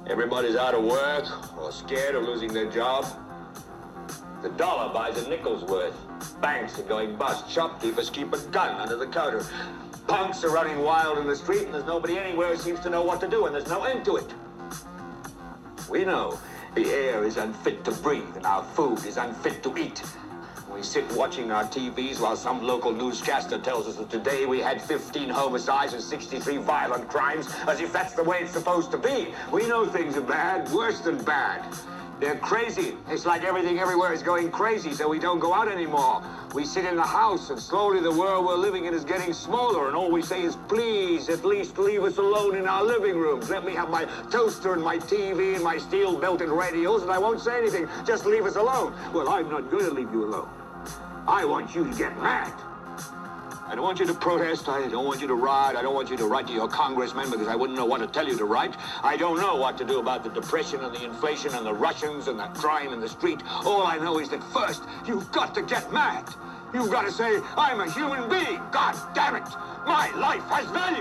Everybody's out of work or scared of losing their job. The dollar buys a nickel's worth. Banks are going bust. Shopkeepers keep a gun under the counter. Punks are running wild in the street, and there's nobody anywhere who seems to know what to do, and there's no end to it. We know the air is unfit to breathe, and our food is unfit to eat. We sit watching our TVs while some local newscaster tells us that today we had 15 homicides and 63 violent crimes, as if that's the way it's supposed to be. We know things are bad, worse than bad. They're crazy. It's like everything everywhere is going crazy, so we don't go out anymore. We sit in the house, and slowly the world we're living in is getting smaller, and all we say is, please, at least leave us alone in our living rooms. Let me have my toaster and my TV and my steel-belted radios, and I won't say anything. Just leave us alone. Well, I'm not going to leave you alone. I want you to get mad. I don't want you to protest. I don't want you to riot. I don't want you to write to your congressman because I wouldn't know what to tell you to write. I don't know what to do about the depression and the inflation and the Russians and the crime in the street. All I know is that first, you've got to get mad. You've got to say, I'm a human being. God damn it. My life has value.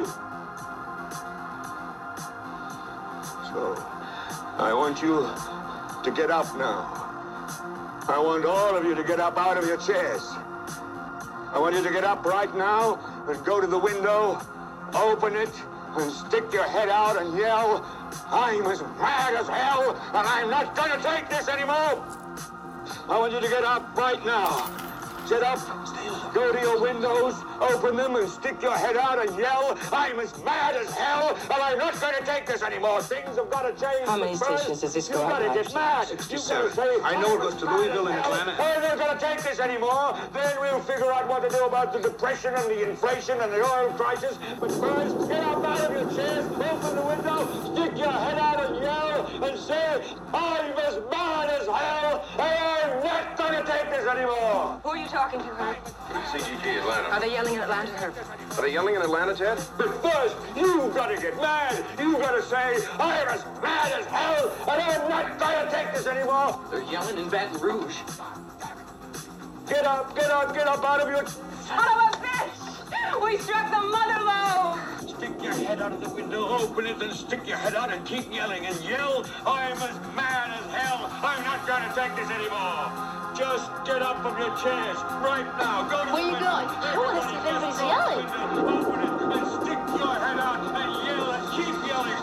So, I want you to get up now. I want all of you to get up out of your chairs. I want you to get up right now and go to the window, open it, and stick your head out and yell, I'm as mad as hell, and I'm not going to take this anymore. I want you to get up right now. Sit up, go to your windows, open them, and stick your head out and yell, I'm as mad as hell, and I'm not going to take this anymore. Things have got to change. How many stations does this go out? You've got to get mad. You've got to say, I know it goes to Louisville and Atlanta. We're not going to take this anymore. Then we'll figure out what to do about the depression and the inflation and the oil crisis. But first, get up out of your chairs, open the window, stick your head out and yell, and say, I'm as mad as hell, and I'm not going to take this anymore. Who are you talking to, Herb? CGG Atlanta. Are they yelling in Atlanta, Herb? Are they yelling in Atlanta, Ted? But first, you've got to get mad. You've got to say, I'm as mad as hell, and I'm not going to take this anymore. They're yelling in Baton Rouge. Get up, get up, get up out of your... Son of a bitch! We struck the mother lode! Stick your head out of the window, open it, and stick your head out and keep yelling and yell, I'm as mad as hell. I'm not going to take this anymore. Just get up from your chairs right now. Go to Where the you window. going? I want to see if anybody's yelling. Open it and stick your head out and yell and keep yelling.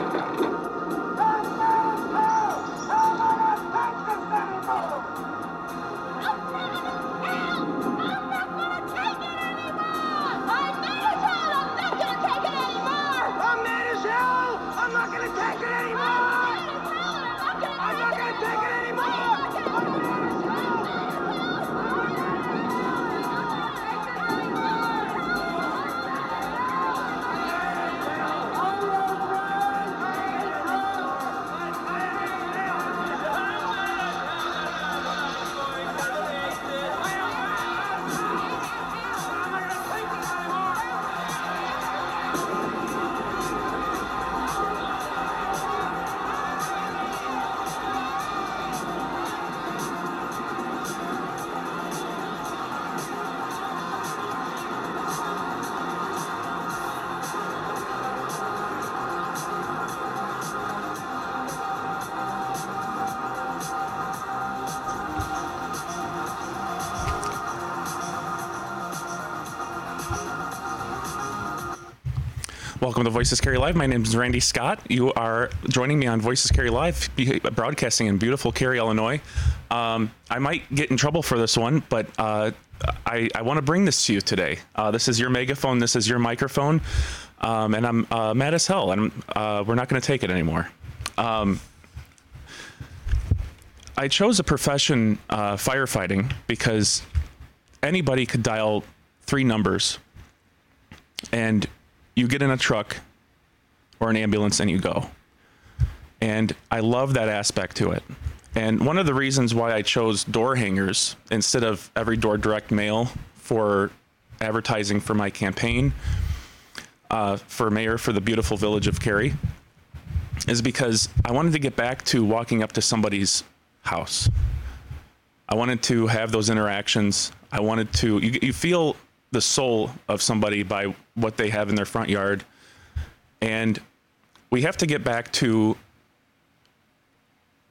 I'm not going to take it anymore. I'm not going to take it anymore. Welcome to Voices Carry Live. My name is Randy Scott. You are joining me on Voices Carry Live, broadcasting in beautiful Cary, Illinois. I might get in trouble for this one, but I want to bring this to you today. This is your megaphone. This is your microphone. And I'm mad as hell, and we're not going to take it anymore. I chose a profession, firefighting, because anybody could dial 3 numbers and you get in a truck or an ambulance and you go. And I love that aspect to it. And one of the reasons why I chose door hangers instead of every door direct mail for advertising for my campaign for mayor for the beautiful village of Cary is because I wanted to get back to walking up to somebody's house. I wanted to have those interactions. I wanted to, you feel the soul of somebody by what they have in their front yard. And we have to get back to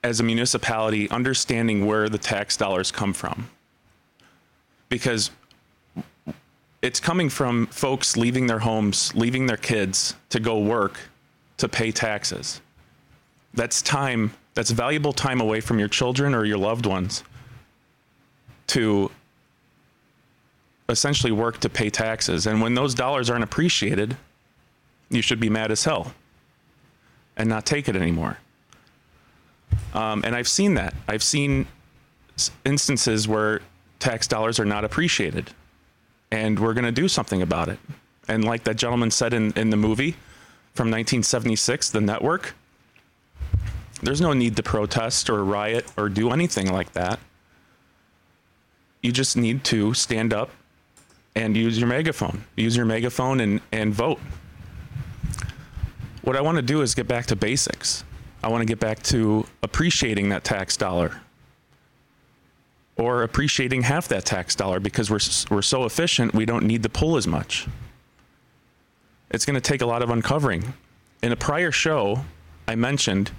as a municipality, understanding where the tax dollars come from. Because it's coming from folks leaving their homes, leaving their kids to go work, to pay taxes. That's time, that's valuable time away from your children or your loved ones to essentially work to pay taxes. And when those dollars aren't appreciated, you should be mad as hell and not take it anymore. And I've seen that. I've seen instances where tax dollars are not appreciated, and we're going to do something about it. And like that gentleman said in the movie from 1976, The Network, there's no need to protest or riot or do anything like that. You just need to stand up and use your megaphone. Use your megaphone and vote. What I want to do is get back to basics. I want to get back to appreciating that tax dollar, or appreciating half that tax dollar, because we're so efficient we don't need to pull as much. It's going to take a lot of uncovering. In a prior show, I mentioned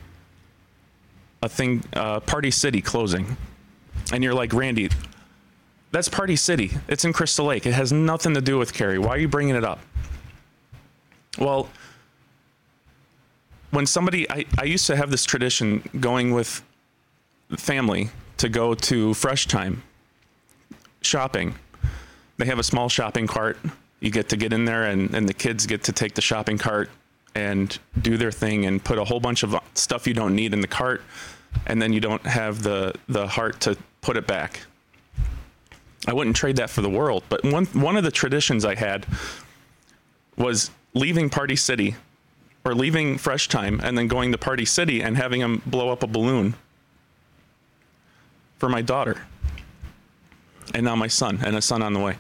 a thing, Party City closing. And you're like, Randy, that's Party City. It's in Crystal Lake. It has nothing to do with Cary. Why are you bringing it up? Well, when somebody, I used to have this tradition going with family to go to Fresh Time shopping. They have a small shopping cart. You get to get in there, and the kids get to take the shopping cart and do their thing and put a whole bunch of stuff you don't need in the cart, and then you don't have the heart to put it back. I wouldn't trade that for the world. But one of the traditions I had was leaving Party City, or leaving Fresh Time and then going to Party City and having them blow up a balloon for my daughter, and now my son, and a son on the way.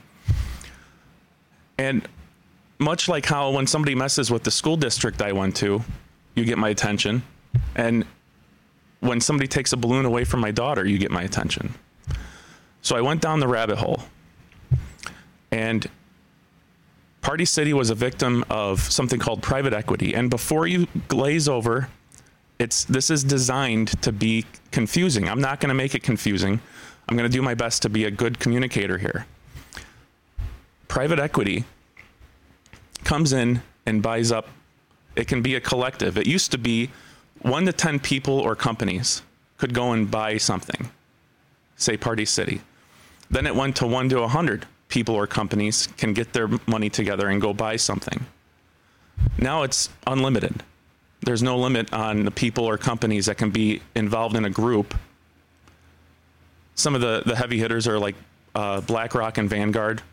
And much like how when somebody messes with the school district I went to, you get my attention, and when somebody takes a balloon away from my daughter, you get my attention. So I went down the rabbit hole, and Party City was a victim of something called private equity. And before you glaze over, this is designed to be confusing. I'm not going to make it confusing. I'm going to do my best to be a good communicator here. Private equity comes in and buys up. It can be a collective. It used to be 1 to 10 people or companies could go and buy something, say Party City. Then it went to 1 to 100 people or companies can get their money together and go buy something. Now it's unlimited. There's no limit on the people or companies that can be involved in a group. Some of the heavy hitters are like BlackRock and Vanguard.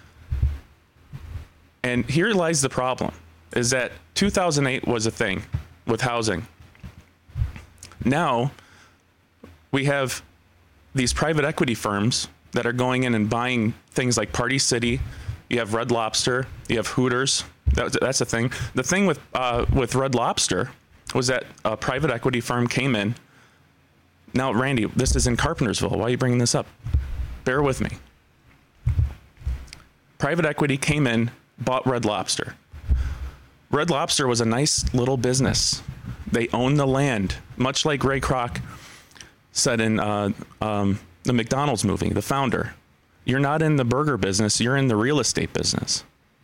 And here lies the problem, is that 2008 was a thing with housing. Now we have these private equity firms that are going in and buying things like Party City. You have Red Lobster. You have Hooters. That's the thing. The thing with Red Lobster was that a private equity firm came in. Now, Randy, this is in Carpentersville. Why are you bringing this up? Bear with me. Private equity came in, bought Red Lobster. Red Lobster was a nice little business. They owned the land, much like Ray Kroc said in the McDonald's movie, The Founder. You're not in the burger business, you're in the real estate business.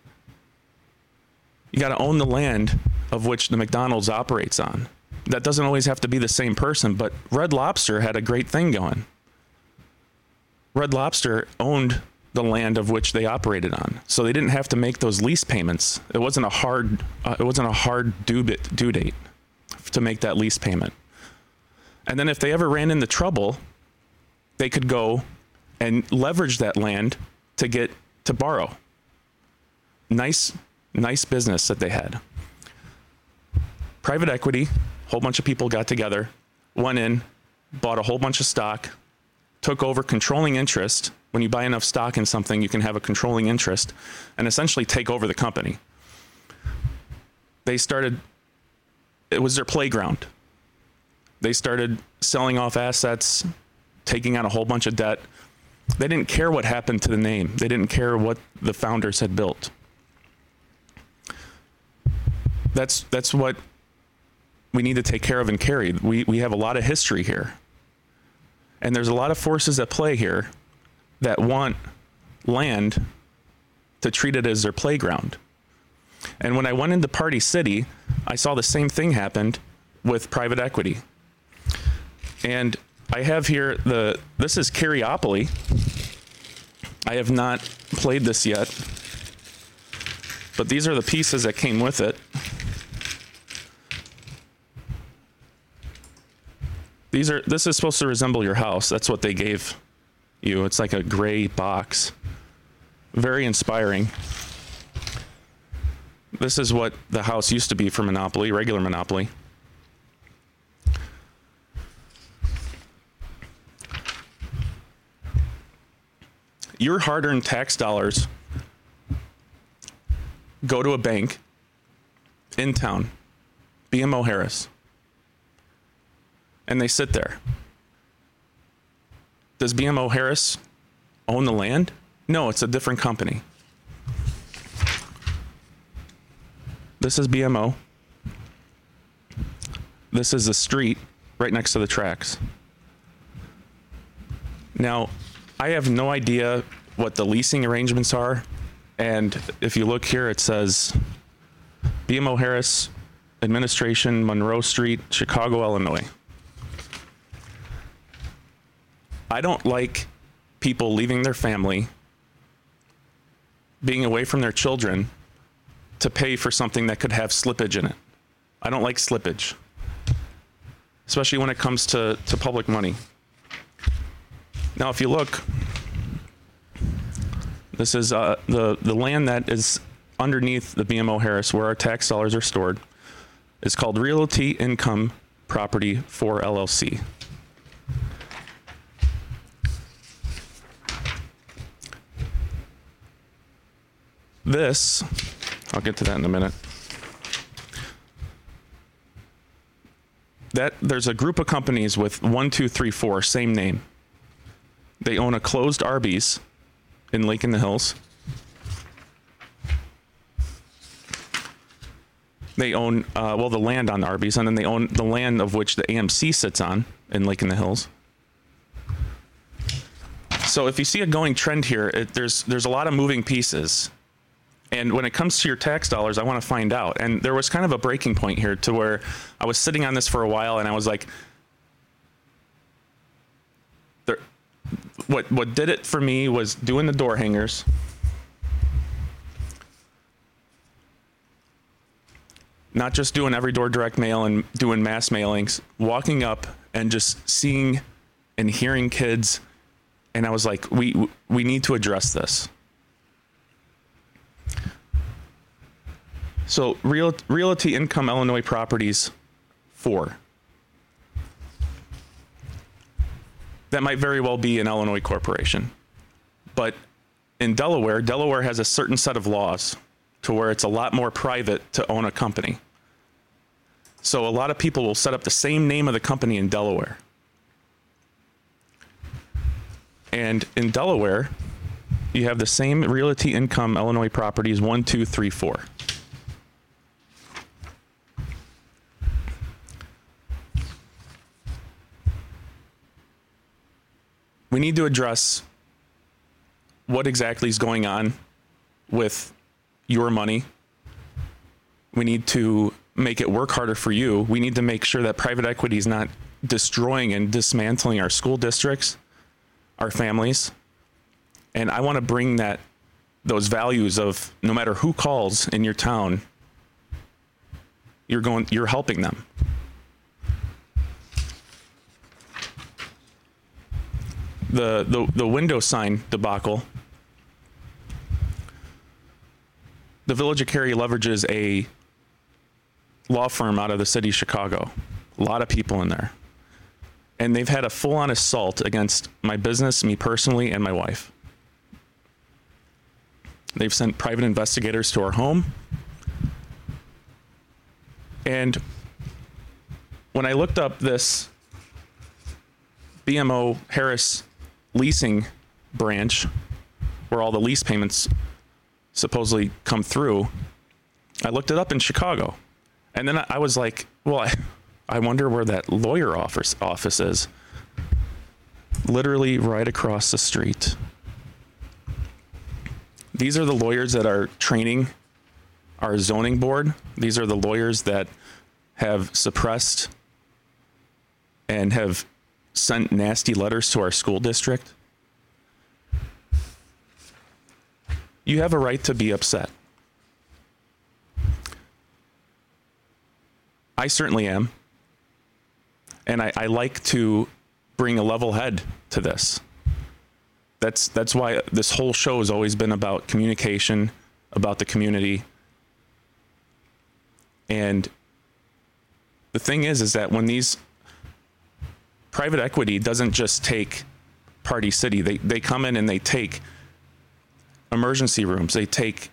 You got to own the land of which the McDonald's operates on. That doesn't always have to be the same person, but Red Lobster had a great thing going. Red Lobster owned the land of which they operated on, so they didn't have to make those lease payments. It wasn't a hard due date to make that lease payment. And then if they ever ran into trouble, they could go and leverage that land to borrow. Nice business that they had. Private equity, a whole bunch of people got together, went in, bought a whole bunch of stock, took over controlling interest. When you buy enough stock in something, you can have a controlling interest and essentially take over the company. It was their playground. They started selling off assets, taking on a whole bunch of debt. They didn't care what happened to the name. They didn't care what the founders had built. That's what we need to take care of and carry. We have a lot of history here. And there's a lot of forces at play here that want land to treat it as their playground. And when I went into Party City, I saw the same thing happened with private equity. And I have here this is Carriopoly. I have not played this yet, but these are the pieces that came with it. This is supposed to resemble your house. That's what they gave you. It's like a gray box. Very inspiring. This is what the house used to be for Monopoly, regular Monopoly. Your hard-earned tax dollars go to a bank in town, BMO Harris, and they sit there. Does BMO Harris own the land? No, it's a different company. This is BMO. This is the street right next to the tracks. Now, I have no idea what the leasing arrangements are. And if you look here, it says BMO Harris Administration, Monroe Street, Chicago, Illinois. I don't like people leaving their family, being away from their children to pay for something that could have slippage in it. I don't like slippage, especially when it comes to public money. Now, if you look, this is the land that is underneath the BMO Harris, where our tax dollars are stored. It's called Realty Income Property 4 LLC. This, I'll get to that in a minute. There's a group of companies with 1, 2, 3, 4, same name. They own a closed Arby's in Lake in the Hills. They own, the land on the Arby's, and then they own the land of which the AMC sits on in Lake in the Hills. So if you see a going trend here, there's a lot of moving pieces. And when it comes to your tax dollars, I want to find out. And there was kind of a breaking point here to where I was sitting on this for a while, and I was like, what did it for me was doing the door hangers, not just doing every door direct mail and doing mass mailings, walking up and just seeing and hearing kids. And I was like, we need to address this. So Realty Income Illinois Properties 4. That might very well be an Illinois corporation. But in Delaware has a certain set of laws to where it's a lot more private to own a company. So a lot of people will set up the same name of the company in Delaware. And in Delaware, you have the same Realty Income Illinois Properties 1, 2, 3, 4. We need to address what exactly is going on with your money. We need to make it work harder for you. We need to make sure that private equity is not destroying and dismantling our school districts, our families. And I want to bring those values of no matter who calls in your town, you're helping them. The window sign debacle. The Village of Cary leverages a law firm out of the city of Chicago. A lot of people in there. And they've had a full-on assault against my business, me personally, and my wife. They've sent private investigators to our home. And when I looked up this BMO Harris leasing branch, where all the lease payments supposedly come through, I looked it up in Chicago. And then I was like, well, I wonder where that lawyer office is. Literally right across the street. These are the lawyers that are training our zoning board. These are the lawyers that have suppressed and have sent nasty letters to our school district. You have a right to be upset. I certainly am. And I like to bring a level head to this. That's why this whole show has always been about communication, about the community. And the thing is that when these private equity doesn't just take Party City, they come in and they take emergency rooms, they take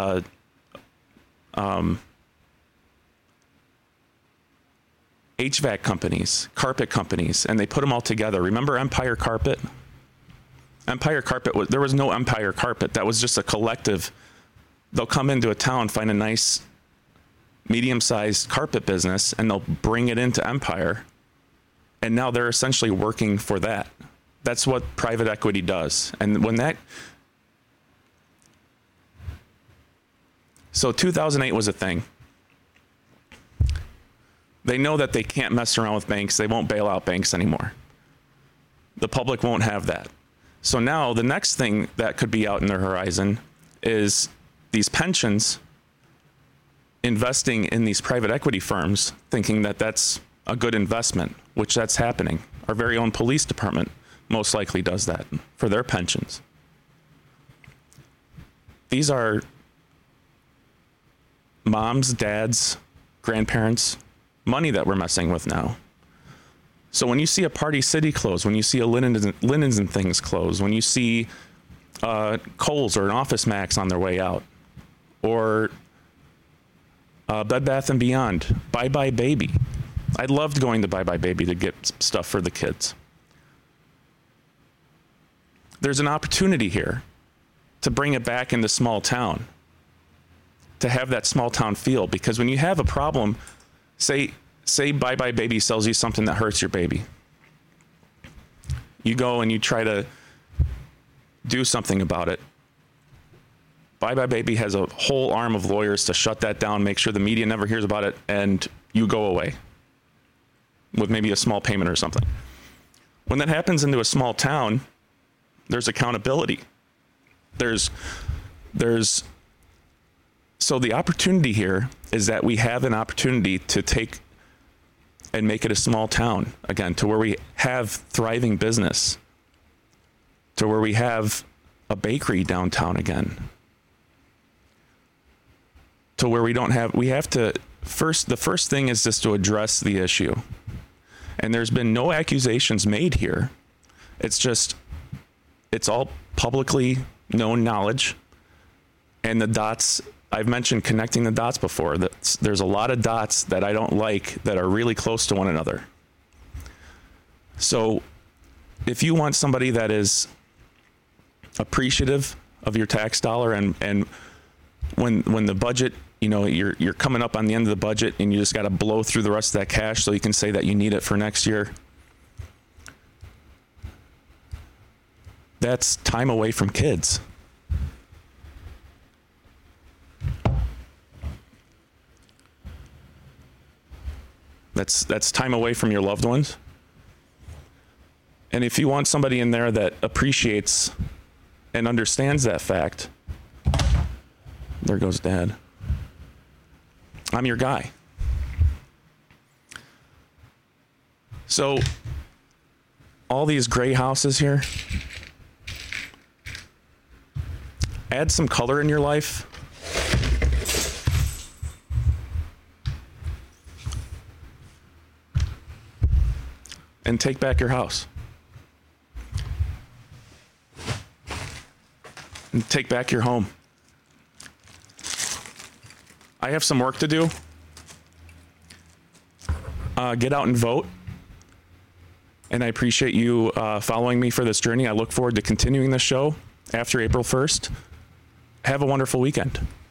HVAC companies, carpet companies, and they put them all together. Remember Empire Carpet? Empire Carpet, there was no Empire Carpet. That was just a collective. They'll come into a town, find a nice medium-sized carpet business, and they'll bring it into Empire. And now they're essentially working for that. That's what private equity does. And when that... So 2008 was a thing. They know that they can't mess around with banks. They won't bail out banks anymore. The public won't have that. So now the next thing that could be out in their horizon is these pensions investing in these private equity firms, thinking that that's a good investment, which that's happening. Our very own police department most likely does that for their pensions. These are moms, dads, grandparents, money that we're messing with now. So when you see a Party City close, when you see a Linens and Things close, when you see Kohl's or an Office Max on their way out, or Bed Bath & Beyond, Bye Bye Baby. I loved going to Bye Bye Baby to get stuff for the kids. There's an opportunity here to bring it back into small town, to have that small town feel, because when you have a problem, say Bye Bye Baby sells you something that hurts your baby. You go and you try to do something about it. Bye Bye Baby has a whole arm of lawyers to shut that down, make sure the media never hears about it, and you go away with maybe a small payment or something. When that happens into a small town, there's accountability. So the opportunity here is that we have an opportunity to take and make it a small town again, to where we have thriving business, to where we have a bakery downtown again, to where we have to the first thing is just to address the issue. And there's been no accusations made here. It's all publicly known knowledge. And the dots, I've mentioned connecting the dots before. There's a lot of dots that I don't like that are really close to one another. So if you want somebody that is appreciative of your tax dollar, and when the budget, you're coming up on the end of the budget and you just got to blow through the rest of that cash so you can say that you need it for next year, that's time away from kids. That's time away from your loved ones. And if you want somebody in there that appreciates and understands that fact, there goes Dad. I'm your guy. So all these gray houses here, add some color in your life. And take back your house. And take back your home. I have some work to do. Get out and vote. And I appreciate you following me for this journey. I look forward to continuing this show after April 1st. Have a wonderful weekend.